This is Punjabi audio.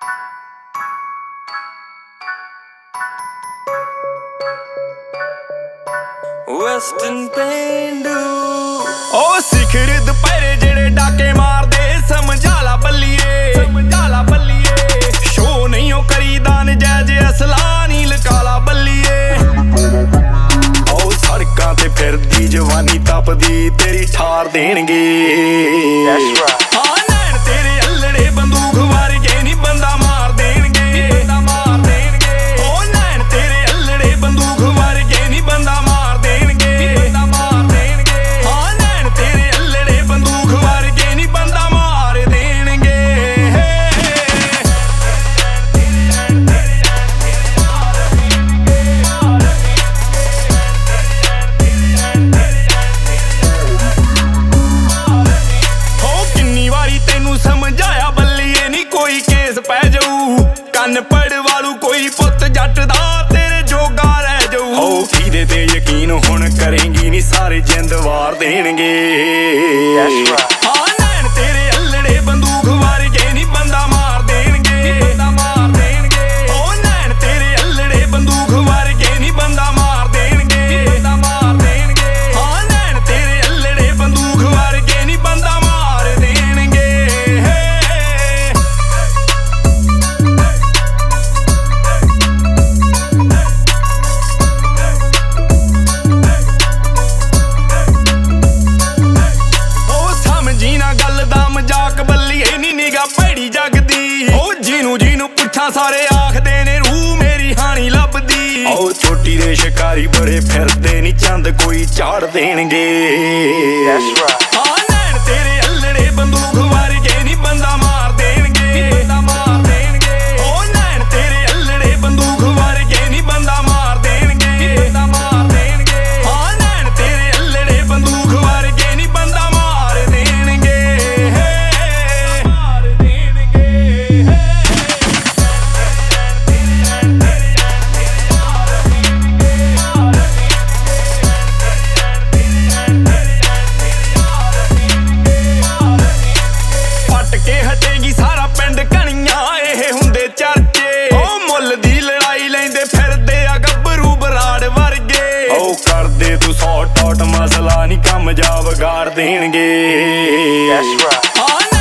ਵੈਸਟਰਨ ਪੇਂਡੂ ਉਹ ਸਿਖਰ ਦੁਪਹਿਰੇ ਜਿਹੜੇ ਡਾਕੇ ਮਾਰਦੇ ਸਮਝਾ ਲਾ ਬੱਲੀਏ, ਸਮਝਾ ਲਾ ਬੱਲੀਏ। ਸ਼ੋ ਨਹੀਂ ਉਹ ਕਰੀਦਾ ਨਜਾਇਜ਼ ਅਸਲਾ ਨੀ ਲਕਾ ਲਾ ਬੱਲੀਏ। ਉਹ ਸੜਕਾਂ ਤੇ ਫਿਰਦੀ ਜਵਾਨੀ ਤਪਦੀ ਤੇਰੀ ਠਾਰ ਦੇਣਗੇ। ਹਾਂ ਨੈਣ ਤੇਰੇ ਅਲੜੇ ਬੰਦੂਕ ਵਰਗੇ ਨੀ ਬੰਦਾ ਮਾਰ ਦੇਣਗੇ, ਬੰਦਾ ਮਾਰ ਦੇਣਗੇ। ਉਹ ਨੈਣ ਤੇਰੇ ਅਲੜੇ ਬੰਦੂਕ ਵਰਗੇ ਨੀ ਬੰਦਾ ਮਾਰ ਦੇਣਗੇ, ਬੰਦਾ ਮਾਰ ਦੇਣਗੇ। ਹਾਂ ਨੈਣ ਤੇਰੇ ਅਲੜੇ ਬੰਦੂਕ ਵਰਗੇ ਨੀ ਬੰਦਾ ਮਾਰ ਦੇਣਗੇ। ਹੋ ਕਿੰਨੀ ਵਾਰੀ ਤੈਨੂੰ ਸਮਝਾਇਆ ਬੱਲੀਏ ਨੀ ਕੋਈ ਕੇਸ ਪੈ ਜਾਊ। ਕੰਨ ਪੜਵਾਲੂ ਕੋਈ ਪੁੱਤ ਜੱਟ ਦਾ ਤੇਰੇ ਜੋਗਾ ਰਹਿ ਜਾਊ। ਹੋ ਕਿਹਦੇ ਤੇ ਯਕੀਨ ਹੁਣ ਕਰੇਂਗੀ ਨੀ ਸਾਰੇ ਜਿੰਦ ਵਾਰ ਦੇਣਗੇ। ਹਾਂ ਨੈਣ ਤੇਰੇ ਅਲੜੇ ਬੰਦੂਕ ਵਰਗੇ ਨੀ ਬੰਦਾ ਮਾਰ ਦੇਣਗੇ, ਬੰਦਾ ਮਾਰ ਦੇਣਗੇ। ਉਹ ਨੈਣ ਤੇਰੇ ਅਲੜੇ ਬੰਦੂਕ ਵਰਗੇ ਨੀ ਬੰਦਾ ਮਾਰ ਦੇਣਗੇ, ਬੰਦਾ ਮਾਰ ਦੇਣਗੇ। ਹਾਂ ਨੈਣ ਤੇਰੇ ਅਲੜੇ ਬੰਦੂਕ ਵਰਗੇ ਨੀ ਬੰਦਾ ਮਾਰ ਦੇਣਗੇ। ਉਹ ਸਮਝੀ ਨਾ ਗੱਲ ਦਾ ਮਜ਼ਾਕ ਬੱਲੀਏ ਨੀ ਨਿਗਾ ਭੈੜੀ ਜਗਦੀ। ਉਹ ਜਿਹਨੂੰ ਪੁੱਛਾਂ ਸਾਰੇ ਆਖਦੇ ਨੇ ਰੂਹ ਮੇਰੀ ਹਾਣੀ ਲੱਭਦੀ। ਉਹ ਚੋਟੀ ਦੇ ਸ਼ਿਕਾਰੀ ਬੜੇ ਫਿਰਦੇ ਨੀ ਚੰਦ ਕੋਈ ਝਾੜ ਦੇਣਗੇ। ਹਾਂ ਨੈਣ ਤੇਰੇ ਅਲੜੇ ਬੰਦੂਕ ਵਰਗੇ ਨੀ ਬੰਦਾ ਮਾਰ ਦੇਣਗੇ, ਬੰਦਾ ਮਾਰ ਦੇਣਗੇ। ਉਹ ਨੈਣ ਤੇਰੇ ਅਲੜੇ ਬੰਦੂਕ ਵਰਗੇ ਨੀ ਬੰਦਾ ਮਾਰ ਦੇਣਗੇ, ਬੰਦਾ ਮਾਰ ਦੇਣਗੇ। ਹਾਂ ਨੈਣ ਤੇਰੇ ਅਲੜੇ ਬੰਦੂਕ ਵਰਗੇ ਨੀ ਬੰਦਾ ਮਾਰ ਦੇਣਗੇ, ਮਾਰ ਦੇਣਗੇ। ਪੱਟ ਕੇ ਹਟੇਗੀ ਸਾਰਾ ਪਿੰਡ ਕਣੀਆਂ ਇਹ ਹੁੰਦੇ ਚਰਚੇ। ਉਹ ਮੁੱਲ ਦੀ ਲੜਾਈ ਲੈਂਦੇ ਫਿਰਦੇ ਆ ਗੱਭਰੂ ਬਰਾੜ ਵਰਗੇ। ਉਹ ਕਰਦੇ ਤੂੰ ਸੌ ਟੌਟ ਮਸਲਾ ਨੀ ਕੰਮ ਜਾ ਵਿਗਾੜ ਦੇਣਗੇ। ਹਾਂ